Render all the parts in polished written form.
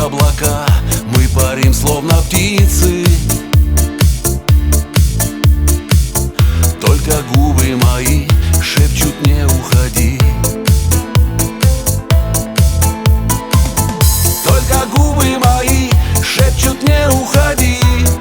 облака, мы парим словно птицы. Только губы мои шепчут: не уходи. Только губы мои шепчут: не уходи.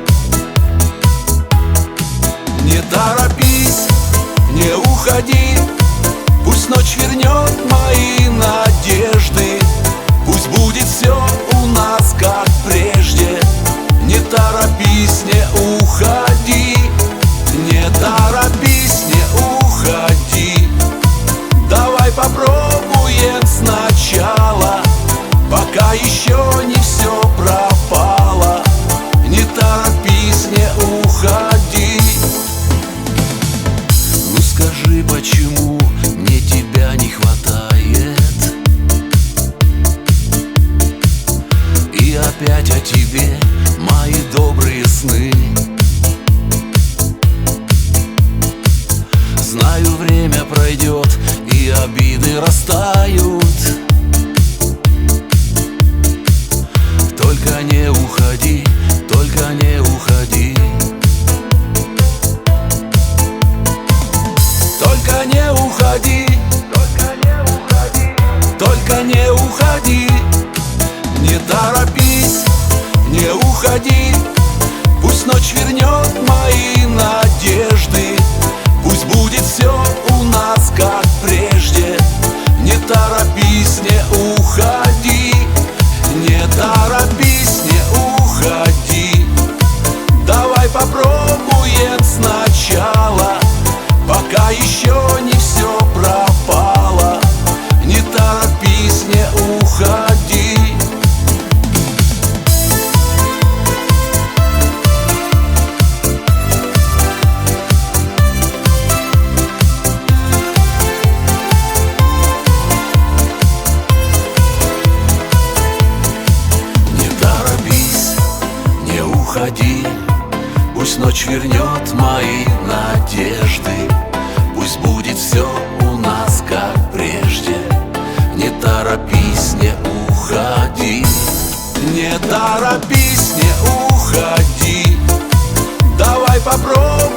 Не торопись, не уходи. Пусть ночь вернет мои надежды. Пусть будет все у нас как прежде. Не торопись, не уходи. Не торопись, не уходи. Давай попробуем сначала, пока еще не все пропало. Не торопись, не уходи. Ну скажи, почему мне тебя не хватает? И опять о тебе мои добрые сны. Знаю, время пройдет и обиды растают. Только не уходи, только не уходи. Только не уходи, только не уходи. Не торопись, не уходи. Пусть ночь вернет мои надежды. Пусть будет все у нас как прежде. Не торопись, не уходи. Не торопись, не уходи. Давай попробуем сначала, пока еще не все пропало. Не торопись, не уходи. Пусть ночь вернет мои надежды. Пусть будет все у нас как прежде. Не торопись, не уходи. Не торопись, не уходи. Давай попробуем